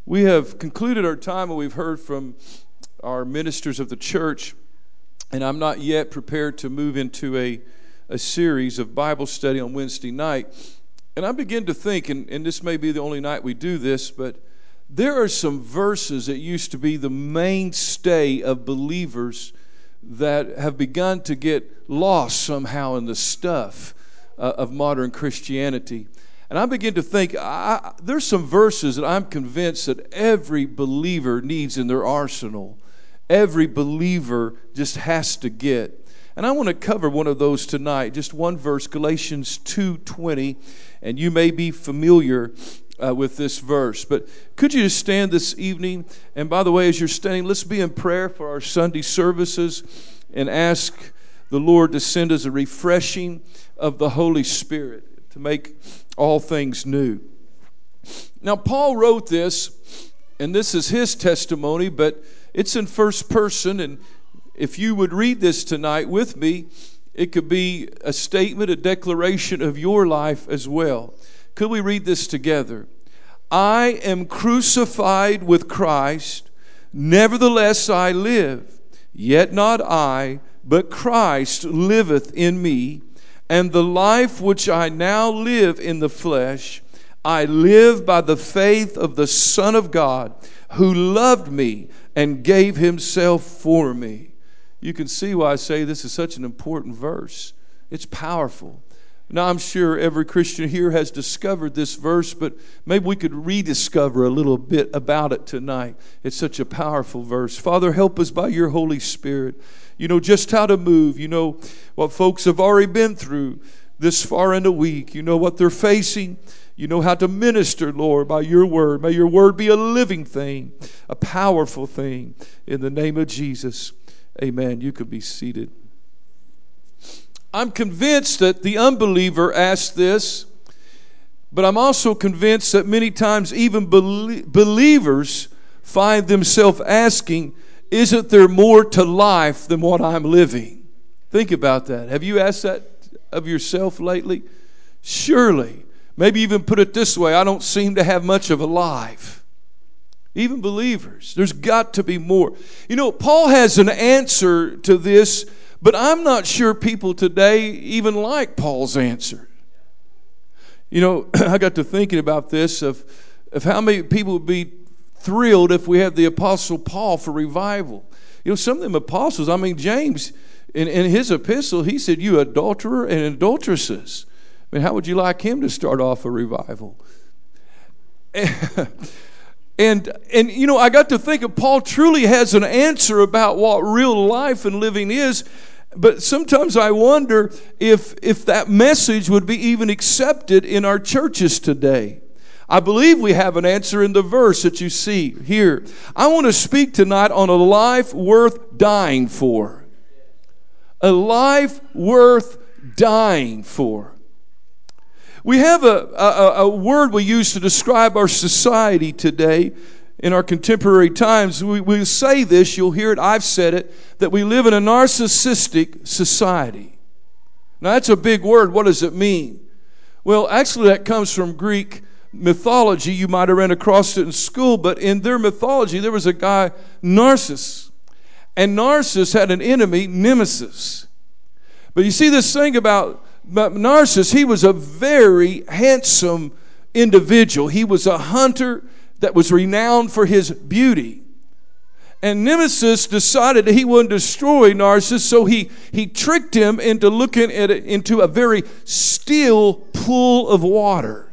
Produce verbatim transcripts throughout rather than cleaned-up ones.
We have concluded our time and we've heard from our ministers of the church, and I'm not yet prepared to move into a, a series of Bible study on Wednesday night. And I begin to think, and, and this may be the only night we do this, but there are some verses that used to be the mainstay of believers that have begun to get lost somehow in the stuff uh, of modern Christianity. And I begin to think, I, there's some verses that I'm convinced that every believer needs in their arsenal. Every believer just has to get. And I want to cover one of those tonight, just one verse, Galatians two twenty. And you may be familiar uh, with this verse. But could you just stand this evening? And by the way, as you're standing, let's be in prayer for our Sunday services and ask the Lord to send us a refreshing of the Holy Spirit to make all things new. Now, Paul wrote this, and this is his testimony, but it's in first person, and if you would read this tonight with me, it could be a statement, a declaration of your life as well. Could we read this together? I am crucified with Christ, nevertheless I live, yet not I, but Christ liveth in me. And the life which I now live in the flesh, I live by the faith of the Son of God, who loved me and gave himself for me. You can see why I say this is such an important verse. It's powerful. Now, I'm sure every Christian here has discovered this verse, but maybe we could rediscover a little bit about it tonight. It's such a powerful verse. Father, help us by your Holy Spirit. You know just how to move. You know what folks have already been through this far in the week. You know what they're facing. You know how to minister, Lord, by your word. May your word be a living thing, a powerful thing. In the name of Jesus, amen. You can be seated. I'm convinced that the unbeliever asked this, but I'm also convinced that many times even belie- believers find themselves asking, isn't there more to life than what I'm living? Think about that. Have you asked that of yourself lately? Surely. Maybe even put it this way, I don't seem to have much of a life. Even believers, there's got to be more. You know, Paul has an answer to this, but I'm not sure people today even like Paul's answer. You know, I got to thinking about this, of, of how many people would be thrilled if we had the Apostle Paul for revival. You know, some of them apostles, I mean, James, in, in his epistle, he said, you adulterer and adulteresses. I mean, how would you like him to start off a revival? And, and you know, I got to think of Paul truly has an answer about what real life and living is. But sometimes I wonder if, if that message would be even accepted in our churches today. I believe we have an answer in the verse that you see here. I want to speak tonight on a life worth dying for. A life worth dying for. We have a, a, a word we use to describe our society today in our contemporary times. We, we say this, you'll hear it, I've said it, that we live in a narcissistic society. Now that's a big word. What does it mean? Well, actually that comes from Greek mythology. You might have ran across it in school, but in their mythology there was a guy, Narcissus. And Narcissus had an enemy, Nemesis. But you see this thing about But Narcissus, he was a very handsome individual. He was a hunter that was renowned for his beauty. And Nemesis decided that he wouldn't destroy Narcissus, so he, he tricked him into looking at it, into a very still pool of water.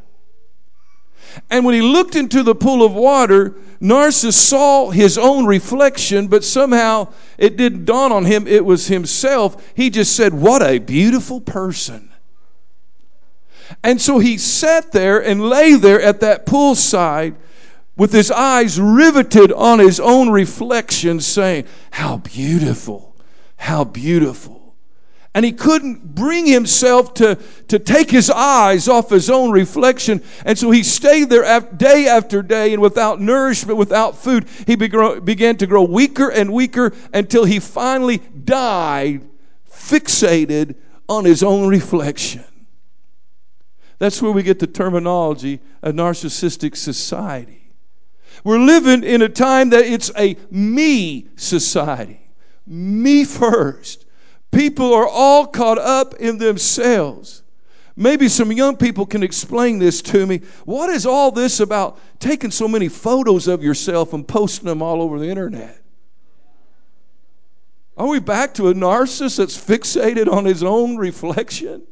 And when he looked into the pool of water, Narcissus saw his own reflection, but somehow it didn't dawn on him it was himself. He just said, what a beautiful person. And so he sat there and lay there at that poolside with his eyes riveted on his own reflection, saying, how beautiful, how beautiful. And he couldn't bring himself to, to take his eyes off his own reflection. And so he stayed there day after day, and without nourishment, without food, he began to grow weaker and weaker until he finally died, fixated on his own reflection. That's where we get the terminology, a narcissistic society. We're living in a time that it's a me society. Me first. People are all caught up in themselves. Maybe some young people can explain this to me. What is all this about taking so many photos of yourself and posting them all over the internet? Are we back to a narcissist that's fixated on his own reflection?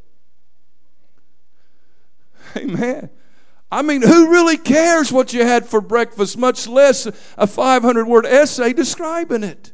Amen. I mean, who really cares what you had for breakfast, much less a five hundred word essay describing it?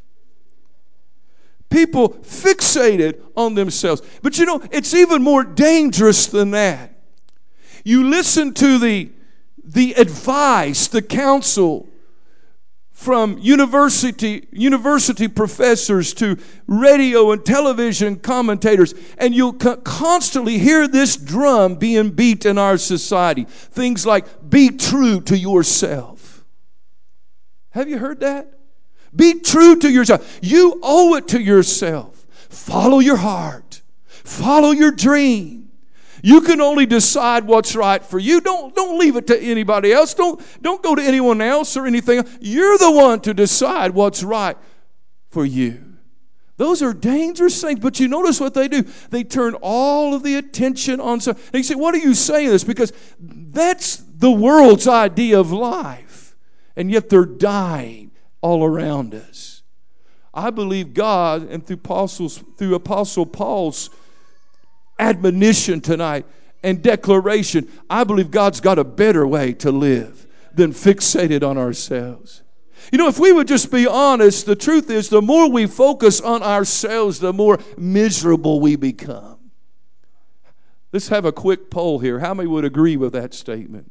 People fixated on themselves. But you know, it's even more dangerous than that. You listen to the, the advice, the counsel from university, university professors to radio and television commentators, and you'll co- constantly hear this drum being beat in our society. Things like, be true to yourself. Have you heard that? Be true to yourself. You owe it to yourself. Follow your heart. Follow your dream. You can only decide what's right for you. Don't, don't leave it to anybody else. Don't, don't go to anyone else or anything. You're the one to decide what's right for you. Those are dangerous things, but you notice what they do. They turn all of the attention on something. And you say, what are you saying this? Because that's the world's idea of life. And yet they're dying all around us. I believe God, and through apostles, through Apostle Paul's admonition tonight and declaration, I believe God's got a better way to live than fixated on ourselves. You know, if we would just be honest, the truth is the more we focus on ourselves, the more miserable we become. Let's have a quick poll here. How many would agree with that statement?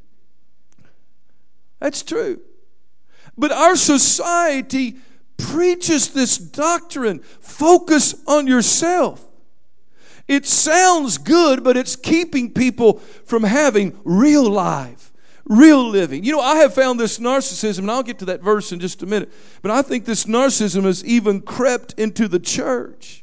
That's true. But our society preaches this doctrine. Focus on yourself. It sounds good, but it's keeping people from having real life, real living. You know, I have found this narcissism, and I'll get to that verse in just a minute, but I think this narcissism has even crept into the church.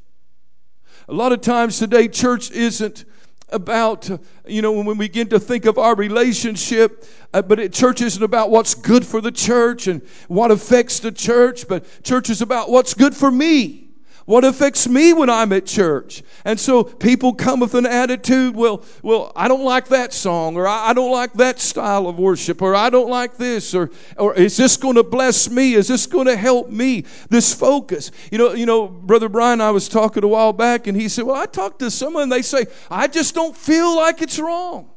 A lot of times today, church isn't about, you know, when we begin to think of our relationship, uh, but it, church isn't about what's good for the church and what affects the church, but church is about what's good for me. What affects me when I'm at church? And so people come with an attitude, well, well, I don't like that song, or I, I don't like that style of worship, or I don't like this, or or is this going to bless me? Is this going to help me? This focus. You know, you know, Brother Brian, I was talking a while back, and he said, well, I talked to someone, and they say, I just don't feel like it's wrong.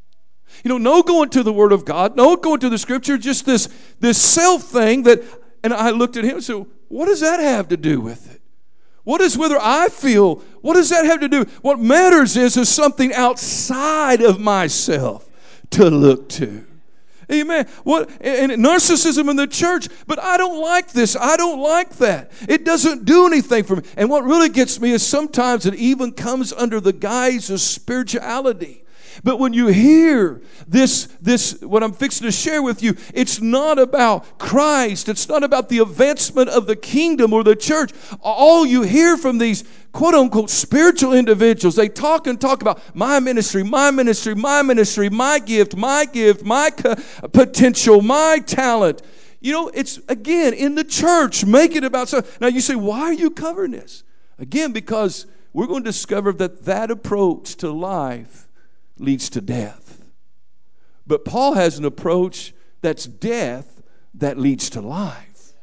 You know, no going to the Word of God, no going to the Scripture, just this, this self thing that, and I looked at him and said, what does that have to do with it? What is whether I feel, what does that have to do? What matters is there's something outside of myself to look to. Amen. What and narcissism in the church, but I don't like this. I don't like that. It doesn't do anything for me. And what really gets me is sometimes it even comes under the guise of spirituality. But when you hear this, this, what I'm fixing to share with you, it's not about Christ. It's not about the advancement of the kingdom or the church. All you hear from these quote unquote spiritual individuals, they talk and talk about my ministry, my ministry, my ministry, my gift, my gift, my potential, my talent. You know, it's again in the church, make it about something. Now you say, why are you covering this? Again, because we're going to discover that that approach to life leads to death. But Paul has an approach that's death that leads to life.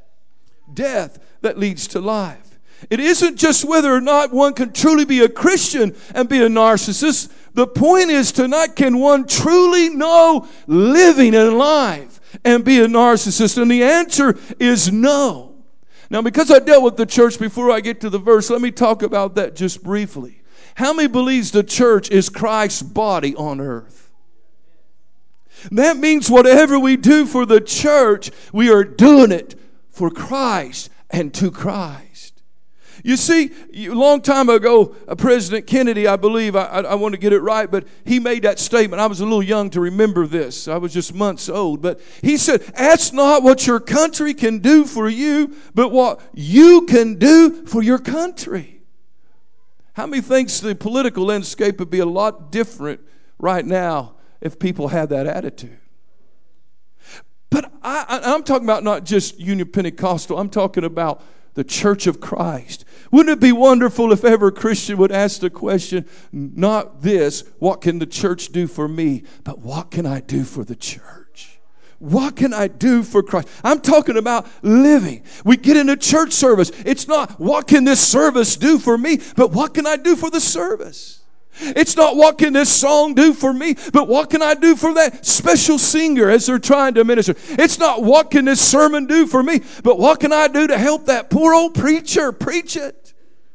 Death that leads to life. It isn't just whether or not one can truly be a Christian and be a narcissist. The point is tonight, can one truly know living in life and be a narcissist? And the answer is no. Now, because I dealt with the church before I get to the verse, let me talk about that just briefly. How many believes the church is Christ's body on earth? That means whatever we do for the church, we are doing it for Christ and to Christ. You see, a long time ago, uh, President Kennedy, I believe, I, I, I want to get it right, but he made that statement. I was a little young to remember this. I was just months old. But he said, ask not what your country can do for you, but what you can do for your country. How many thinks the political landscape would be a lot different right now if people had that attitude? But I, I, I'm talking about not just Union Pentecostal. I'm talking about the Church of Christ. Wouldn't it be wonderful if every Christian would ask the question, not this, what can the church do for me, but what can I do for the church? What can I do for Christ? I'm talking about living. We get in a church service. It's not, what can this service do for me, but what can I do for the service? It's not what can this song do for me, but what can I do for that special singer as they're trying to minister. It's not what can this sermon do for me, but what can I do to help that poor old preacher preach it.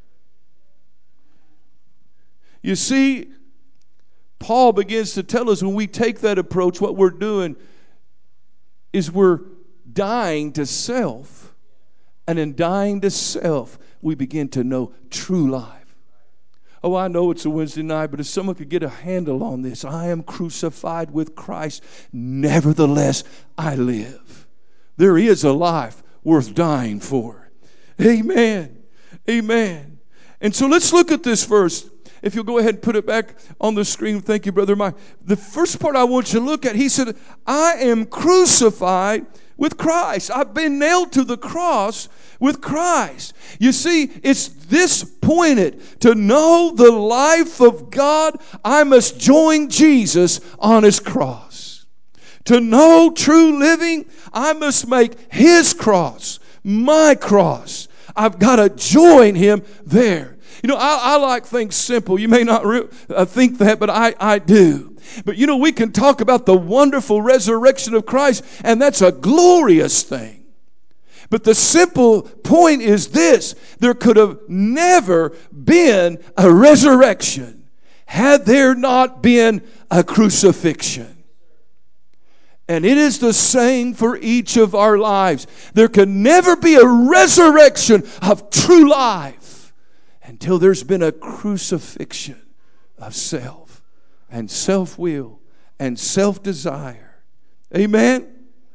You see, Paul begins to tell us when we take that approach, what we're doing is we're dying to self. And in dying to self, we begin to know true life. Oh, I know it's a Wednesday night, but if someone could get a handle on this, I am crucified with Christ. Nevertheless, I live. There is a life worth dying for. Amen. Amen. And so let's look at this verse. If you'll go ahead and put it back on the screen. Thank you, Brother Mike. The first part I want you to look at, he said, I am crucified with Christ. I've been nailed to the cross with Christ. You see, it's this pointed to know the life of God. I must join Jesus on his cross. To know true living, I must make his cross my cross. I've got to join him there. You know, I, I like things simple. You may not re- uh, think that, but I, I do. But you know, we can talk about the wonderful resurrection of Christ, and that's a glorious thing. But the simple point is this: there could have never been a resurrection had there not been a crucifixion. And it is the same for each of our lives. There can never be a resurrection of true life until there's been a crucifixion of self and self-will and self-desire. Amen?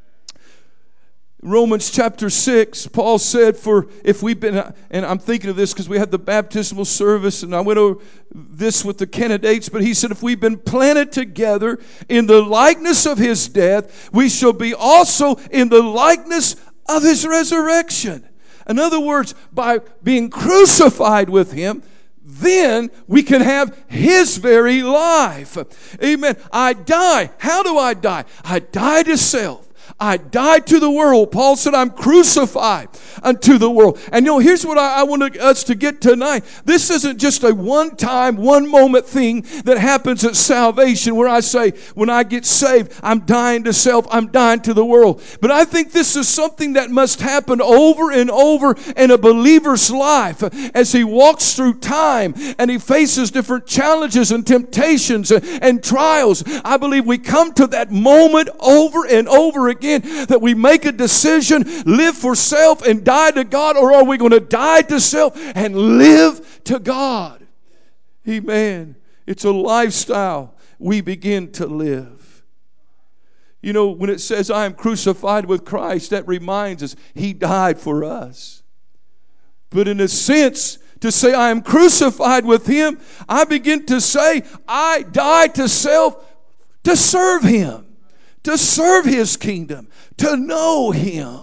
Romans chapter six, Paul said, for if we've been, and I'm thinking of this because we had the baptismal service and I went over this with the candidates, but he said, if we've been planted together in the likeness of his death, we shall be also in the likeness of his resurrection. In other words, by being crucified with him, then we can have his very life. Amen. I die. How do I die? I die to self. I died to the world. Paul said, I'm crucified unto the world. And you know, here's what I, I want us to get tonight. This isn't just a one-time, one-moment thing that happens at salvation where I say, when I get saved, I'm dying to self, I'm dying to the world. But I think this is something that must happen over and over in a believer's life as he walks through time and he faces different challenges and temptations and trials. I believe we come to that moment over and over again that we make a decision, live for self and die to God, or are we going to die to self and live to God? Amen. It's a lifestyle we begin to live. You know, when it says I am crucified with Christ, that reminds us he died for us. But in a sense, to say I am crucified with him, I begin to say I die to self to serve him. To serve his kingdom, to know him.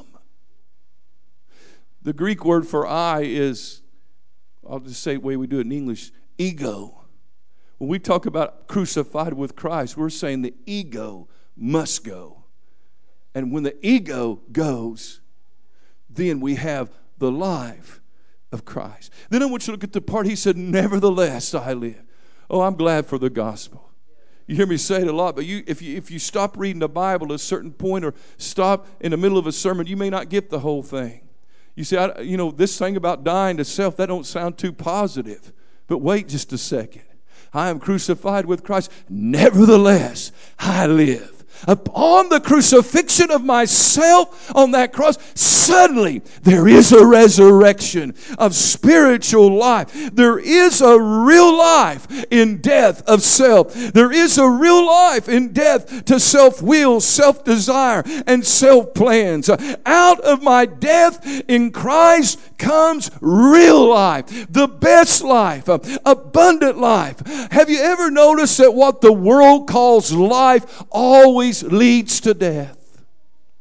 The Greek word for I is, I'll just say the way we do it in English, ego. When we talk about crucified with Christ, we're saying the ego must go. And when the ego goes, then we have the life of Christ. Then I want you to look at the part he said, nevertheless I live. Oh, I'm glad for the gospel. You hear me say it a lot, but you, if you if you stop reading the Bible at a certain point or stop in the middle of a sermon, you may not get the whole thing. You say, I, you know, this thing about dying to self, that don't sound too positive. But wait just a second. I am crucified with Christ. Nevertheless, I live. Upon the crucifixion of myself on that cross, suddenly there is a resurrection of spiritual life. There is a real life in death of self. There is a real life in death to self-will, self-desire, and self-plans. Out of my death in Christ comes real life, the best life, abundant life. Have you ever noticed that what the world calls life always leads to death?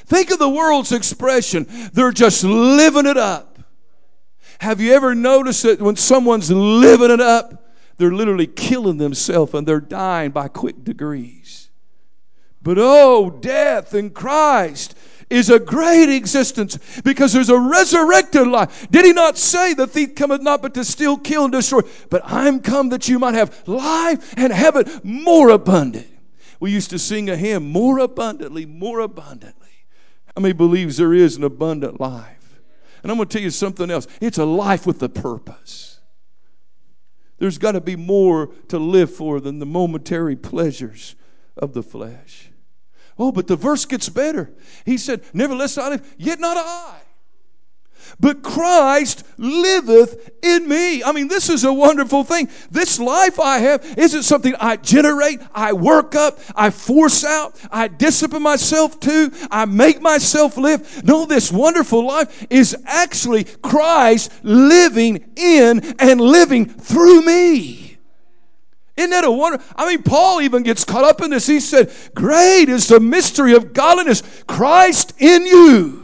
Think of the world's expression. They're just living it up. Have you ever noticed that when someone's living it up, they're literally killing themselves and they're dying by quick degrees? But oh, death in Christ is a great existence because there's a resurrected life. Did he not say the thief cometh not but to steal, kill, and destroy? But I'm come that you might have life and have it more abundant. We used to sing a hymn, more abundantly, more abundantly. How many believes there is an abundant life? And I'm going to tell you something else. It's a life with a purpose. There's got to be more to live for than the momentary pleasures of the flesh. Oh, but the verse gets better. He said, nevertheless I live, yet not I, but Christ liveth in me. I mean, this is a wonderful thing. This life I have isn't something I generate, I work up, I force out, I discipline myself to, I make myself live. No, this wonderful life is actually Christ living in and living through me. Isn't that a wonder? I mean, Paul even gets caught up in this. He said, great is the mystery of godliness, Christ in you.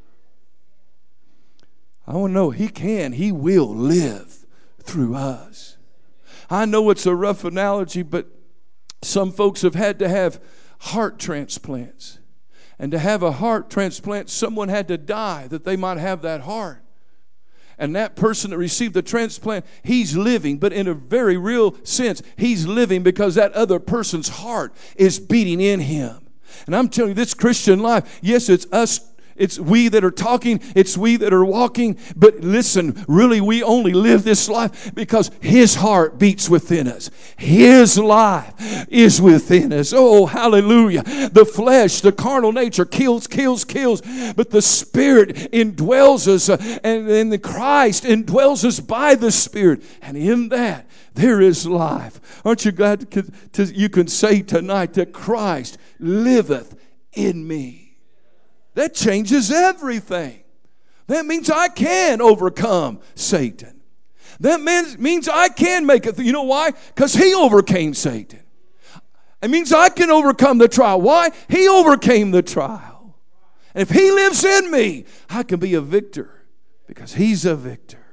I want to know he can, he will live through us. I know it's a rough analogy, but some folks have had to have heart transplants. And to have a heart transplant, someone had to die that they might have that heart. And that person that received the transplant, he's living, but in a very real sense, he's living because that other person's heart is beating in him. And I'm telling you, this Christian life, yes, it's us. It's we that are talking. It's we that are walking. But listen, really we only live this life because His heart beats within us. His life is within us. Oh, hallelujah. The flesh, the carnal nature kills, kills, kills. But the Spirit indwells us. Uh, and, and the Christ indwells us by the Spirit. And in that, there is life. Aren't you glad to, to, you can say tonight that Christ liveth in me? That changes everything. That means I can overcome Satan. That means, means I can make it. You know why? Because He overcame Satan. It means I can overcome the trial. Why? He overcame the trial. And if He lives in me, I can be a victor because He's a victor.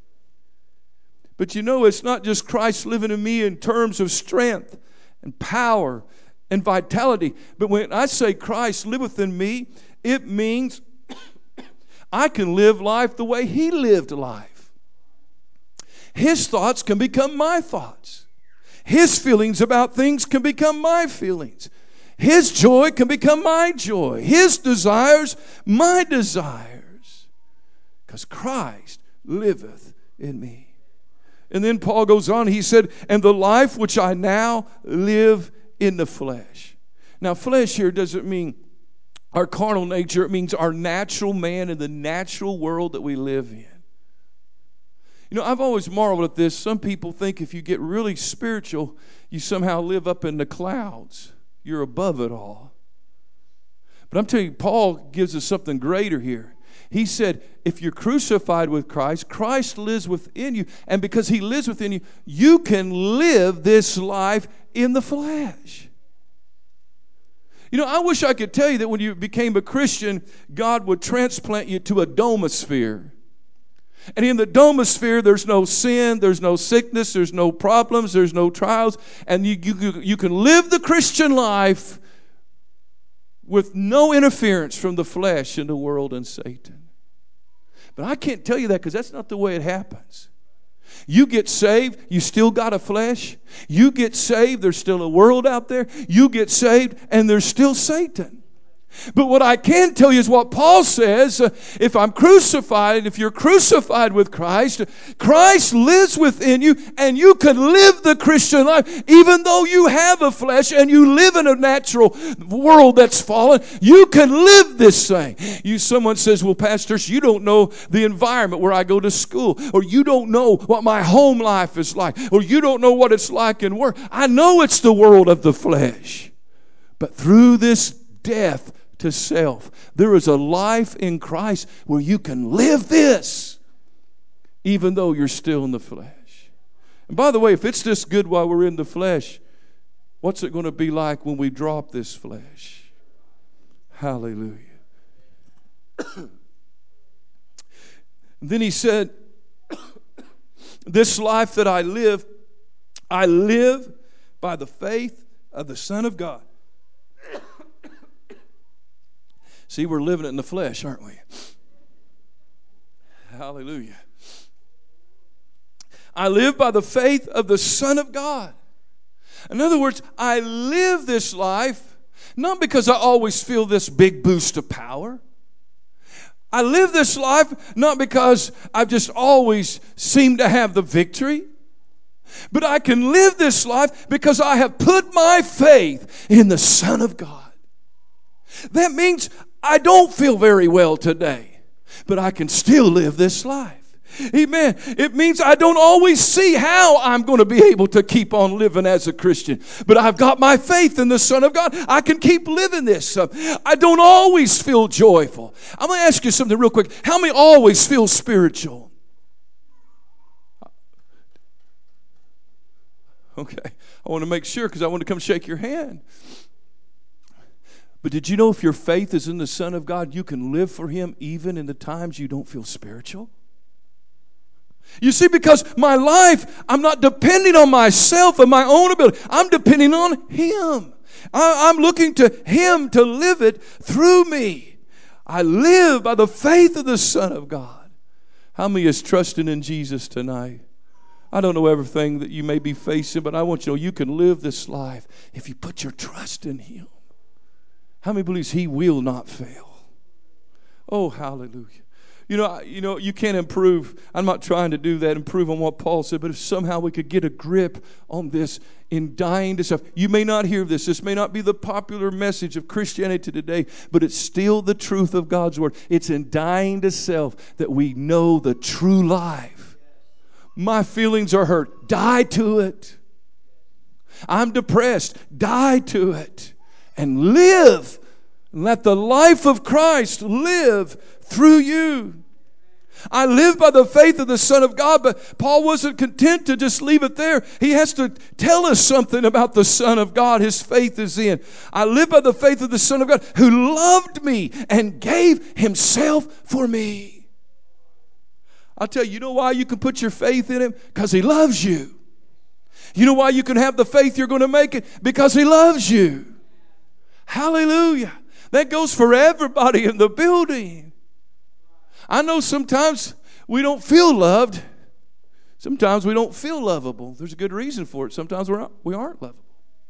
But you know, it's not just Christ living in me in terms of strength and power and vitality. But when I say Christ liveth in me, it means I can live life the way He lived life. His thoughts can become my thoughts. His feelings about things can become my feelings. His joy can become my joy. His desires, my desires. Because Christ liveth in me. And then Paul goes on, he said, and the life which I now live in the flesh. Now, flesh here doesn't mean our carnal nature. It means our natural man in the natural world that we live in. You know, I've always marveled at this. Some people think if you get really spiritual, you somehow live up in the clouds. You're above it all. But I'm telling you, Paul gives us something greater here. He said, if you're crucified with Christ, Christ lives within you. And because He lives within you, you can live this life in the flesh. You know, I wish I could tell you that when you became a Christian, God would transplant you to a domosphere. And in the domosphere, there's no sin, there's no sickness, there's no problems, there's no trials. And you, you, you can live the Christian life with no interference from the flesh and the world and Satan. But I can't tell you that because that's not the way it happens. You get saved, you still got a flesh. You get saved, there's still a world out there. You get saved, and there's still Satan. But what I can tell you is what Paul says, uh, if I'm crucified, if you're crucified with Christ, Christ lives within you, and you can live the Christian life even though you have a flesh and you live in a natural world that's fallen. You can live this thing. You, someone says, well, pastors, you don't know the environment where I go to school, or you don't know what my home life is like, or you don't know what it's like in work. I know it's the world of the flesh. But through this death to self, there is a life in Christ where you can live this even though you're still in the flesh. And by the way, if it's this good while we're in the flesh, what's it going to be like when we drop this flesh? Hallelujah. Then he said, this life that I live, I live by the faith of the Son of God. See, we're living it in the flesh, aren't we? Hallelujah. I live by the faith of the Son of God. In other words, I live this life not because I always feel this big boost of power. I live this life not because I've just always seemed to have the victory. But I can live this life because I have put my faith in the Son of God. That means I don't feel very well today, but I can still live this life. Amen. It means I don't always see how I'm going to be able to keep on living as a Christian, but I've got my faith in the Son of God. I can keep living this. I don't always feel joyful. I'm going to ask you something real quick. How many always feel spiritual? Okay, I want to make sure because I want to come shake your hand. But did you know if your faith is in the Son of God, you can live for Him even in the times you don't feel spiritual? You see, because my life, I'm not depending on myself and my own ability. I'm depending on Him. I, I'm looking to Him to live it through me. I live by the faith of the Son of God. How many is trusting in Jesus tonight? I don't know everything that you may be facing, but I want you to know you can live this life if you put your trust in Him. How many believes He will not fail? Oh, hallelujah. You know, you know, you can't improve. I'm not trying to do that, improve on what Paul said, but if somehow we could get a grip on this in dying to self. You may not hear this. This may not be the popular message of Christianity today, but it's still the truth of God's Word. It's in dying to self that we know the true life. My feelings are hurt. Die to it. I'm depressed. Die to it. And live. Let the life of Christ live through you. I live by the faith of the Son of God, but Paul wasn't content to just leave it there. He has to tell us something about the Son of God his faith is in. I live by the faith of the Son of God who loved me and gave Himself for me. I'll tell you, you know why you can put your faith in Him? Because He loves you. You know why you can have the faith you're going to make it? Because He loves you. Hallelujah. That goes for everybody in the building. I know sometimes we don't feel loved. Sometimes we don't feel lovable. There's a good reason for it. Sometimes we're not, we aren't lovable.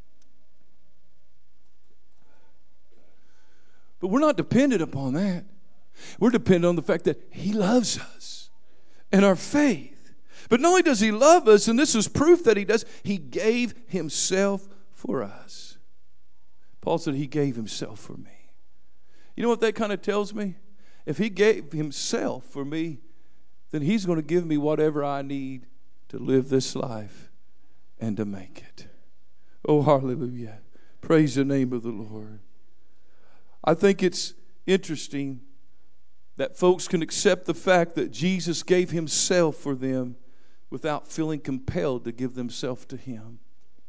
But we're not dependent upon that. We're dependent on the fact that He loves us and our faith. But not only does He love us, and this is proof that He does, He gave Himself for us. Paul said He gave Himself for me. You know what that kind of tells me? If He gave Himself for me, then He's going to give me whatever I need to live this life and to make it. Oh, hallelujah. Praise the name of the Lord. I think it's interesting that folks can accept the fact that Jesus gave Himself for them without feeling compelled to give themselves to Him.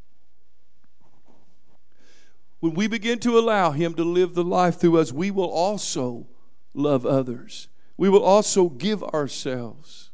When we begin to allow Him to live the life through us, we will also love others. We will also give ourselves.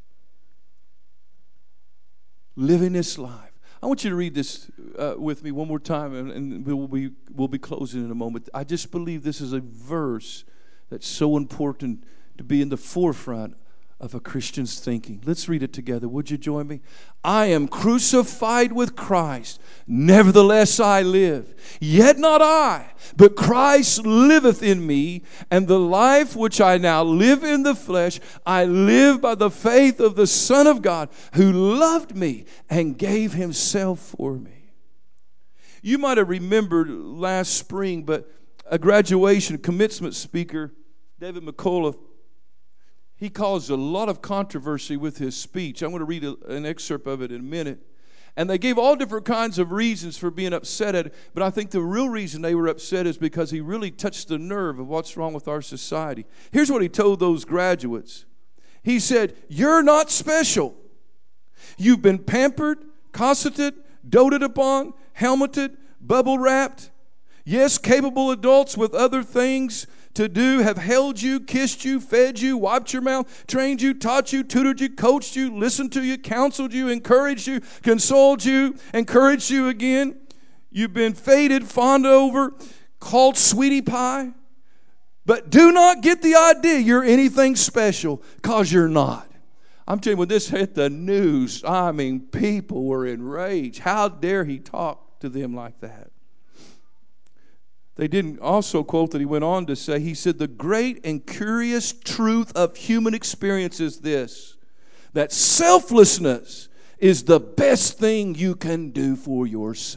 Living this life. I want you to read this uh, with me one more time, and, and we'll be, we'll be closing in a moment. I just believe this is a verse that's so important to be in the forefront of a Christian's thinking. Let's read it together. Would you join me? I am crucified with Christ. Nevertheless I live. Yet not I, but Christ liveth in me. And the life which I now live in the flesh, I live by the faith of the Son of God, who loved me and gave Himself for me. You might have remembered last spring, but a graduation commencement speaker, David McCullough, he caused a lot of controversy with his speech. I'm going to read a, an excerpt of it in a minute. And they gave all different kinds of reasons for being upset at it. But I think the real reason they were upset is because he really touched the nerve of what's wrong with our society. Here's what he told those graduates. He said, "You're not special. You've been pampered, cosseted, doted upon, helmeted, bubble wrapped. Yes, capable adults with other things to do have held you, kissed you, fed you, wiped your mouth, trained you, taught you, tutored you, coached you, listened to you, counseled you, encouraged you, consoled you, encouraged you again. You've been faded, fawned over, called sweetie pie. But do not get the idea you're anything special, because you're not. I'm telling you, when this hit the news, I mean, people were enraged. How dare he talk to them like that? They didn't also quote that he went on to say, he said, the great and curious truth of human experience is this, that selflessness is the best thing you can do for yourself.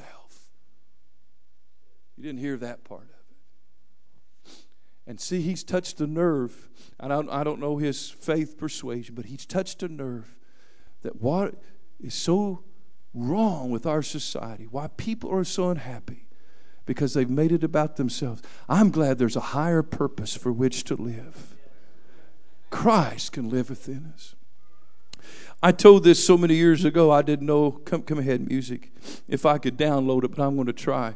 You didn't hear that part of it. And see, he's touched a nerve. I don't, I don't know his faith persuasion, but he's touched a nerve that what is so wrong with our society, why people are so unhappy, because they've made it about themselves. I'm glad there's a higher purpose for which to live. Christ can live within us. I told this so many years ago, I didn't know, come, come ahead, music, if I could download it, but I'm going to try.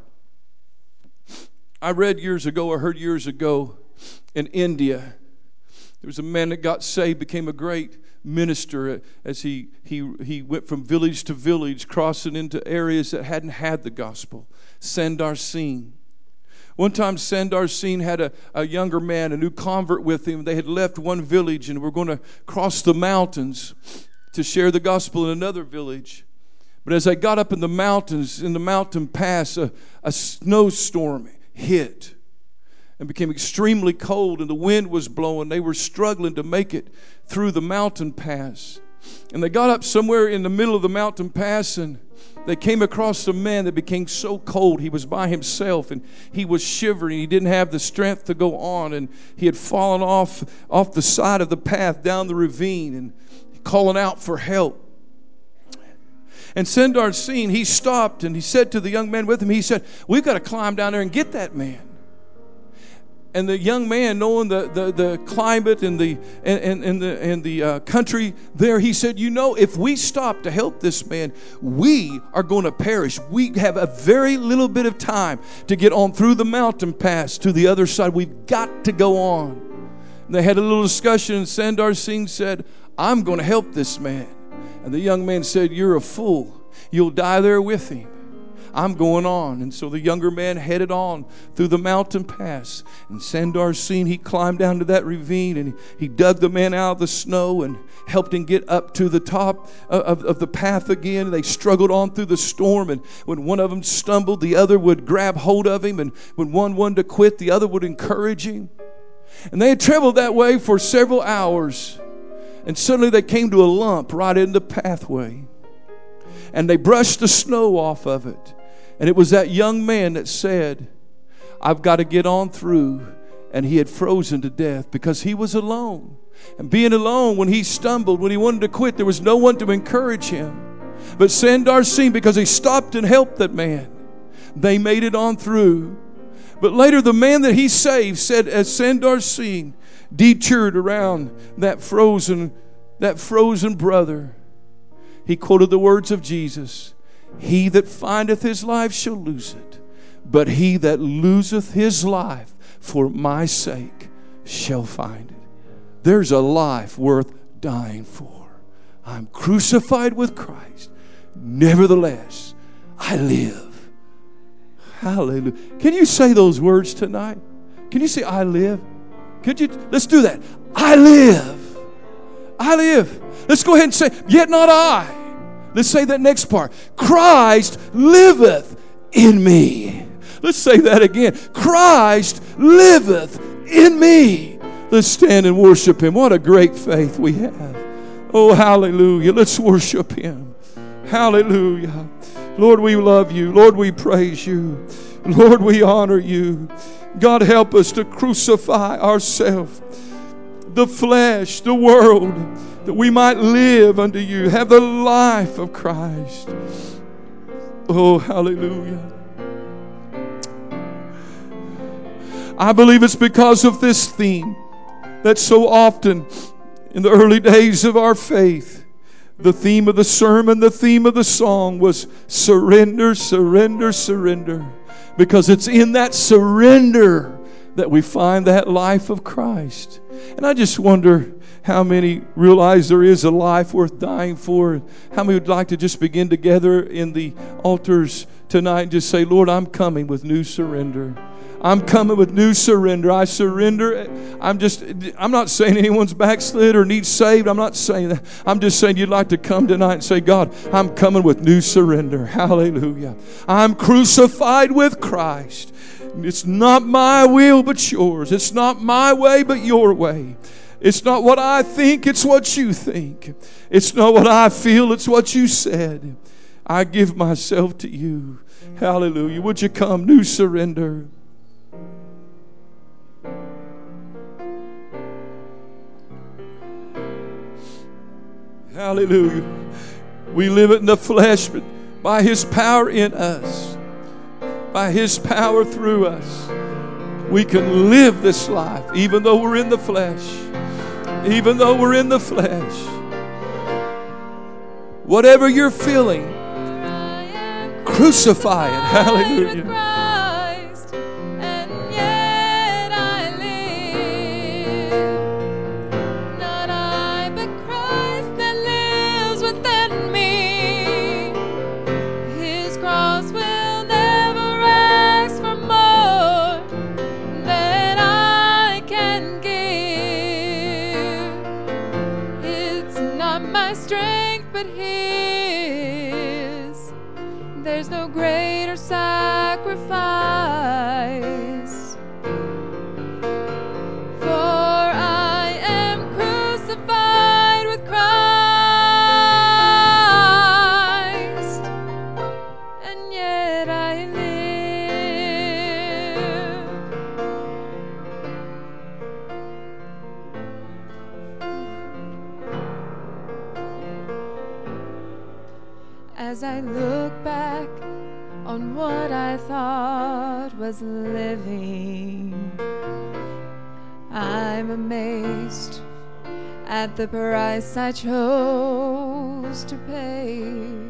I read years ago, or heard years ago, in India, there was a man that got saved, became a great minister as he, he, he went from village to village, crossing into areas that hadn't had the gospel. Sundar Singh. One time Sundar Singh had a, a younger man, a new convert with him. They had left one village and were going to cross the mountains to share the gospel in another village. But as they got up in the mountains, in the mountain pass, a, a snowstorm hit and became extremely cold, and the wind was blowing. They were struggling to make it through the mountain pass. And they got up somewhere in the middle of the mountain pass, and they came across a man that became so cold. He was by himself, and he was shivering. He didn't have the strength to go on, and he had fallen off, off the side of the path down the ravine and calling out for help. And Sundar Singh, he stopped and he said to the young man with him, he said, we've got to climb down there and get that man. And the young man, knowing the, the, the climate and the and, and, and the and the uh, country there, he said, you know, if we stop to help this man, we are going to perish. We have a very little bit of time to get on through the mountain pass to the other side. We've got to go on. And they had a little discussion, and Sundar Singh said, I'm going to help this man. And the young man said, you're a fool. You'll die there with him. I'm going on. And so the younger man headed on through the mountain pass. And Sundar Singh, he climbed down to that ravine, and he, he dug the man out of the snow and helped him get up to the top of, of the path again. They struggled on through the storm, and when one of them stumbled, the other would grab hold of him. And when one wanted to quit, the other would encourage him. And they had traveled that way for several hours. And suddenly they came to a lump right in the pathway. And they brushed the snow off of it. And it was that young man that said, I've got to get on through. And he had frozen to death because he was alone. And being alone, when he stumbled, when he wanted to quit, there was no one to encourage him. But Sundar Singh, because he stopped and helped that man, they made it on through. But later the man that he saved said, as Sundar Singh detoured around that frozen, that frozen brother, he quoted the words of Jesus. He that findeth his life shall lose it, but he that loseth his life for my sake shall find it. There's a life worth dying for. I'm crucified with Christ. Nevertheless, I live. Hallelujah. Can you say those words tonight? Can you say, I live? Could you? Let's do that. I live. I live. Let's go ahead and say, yet not I. Let's say that next part. Christ liveth in me. Let's say that again. Christ liveth in me. Let's stand and worship Him. What a great faith we have. Oh, hallelujah. Let's worship Him. Hallelujah. Lord, we love You. Lord, we praise You. Lord, we honor You. God, help us to crucify ourselves, the flesh, the world, that we might live unto You, have the life of Christ. Oh, hallelujah. I believe it's because of this theme that so often in the early days of our faith, the theme of the sermon, the theme of the song was surrender, surrender, surrender. Because it's in that surrender that we find that life of Christ. And I just wonder how many realize there is a life worth dying for. How many would like to just begin together in the altars tonight and just say, Lord, I'm coming with new surrender. I'm coming with new surrender. I surrender. I'm just, I'm not saying anyone's backslid or needs saved. I'm not saying that. I'm just saying you'd like to come tonight and say, God, I'm coming with new surrender. Hallelujah. I'm crucified with Christ. It's not my will but yours. It's not my way but your way. It's not what I think, it's what you think. It's not what I feel, it's what you said. I give myself to you. Hallelujah. Would you come? New surrender. Hallelujah. We live it in the flesh, but by His power in us, by His power through us, we can live this life even though we're in the flesh. Even though we're in the flesh. Whatever you're feeling, crucify it. Hallelujah. There's no greater sacrifice. For I am crucified with Christ, and yet I live. As I look back on what I thought was living, I'm amazed at the price I chose to pay.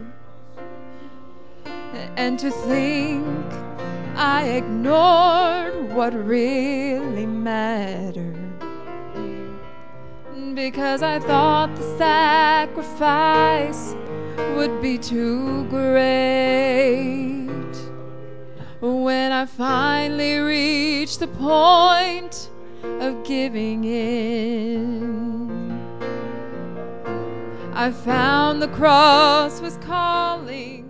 And to think I ignored what really mattered, because I thought the sacrifice would be too great. When I finally reached the point of giving in, I found the cross was calling.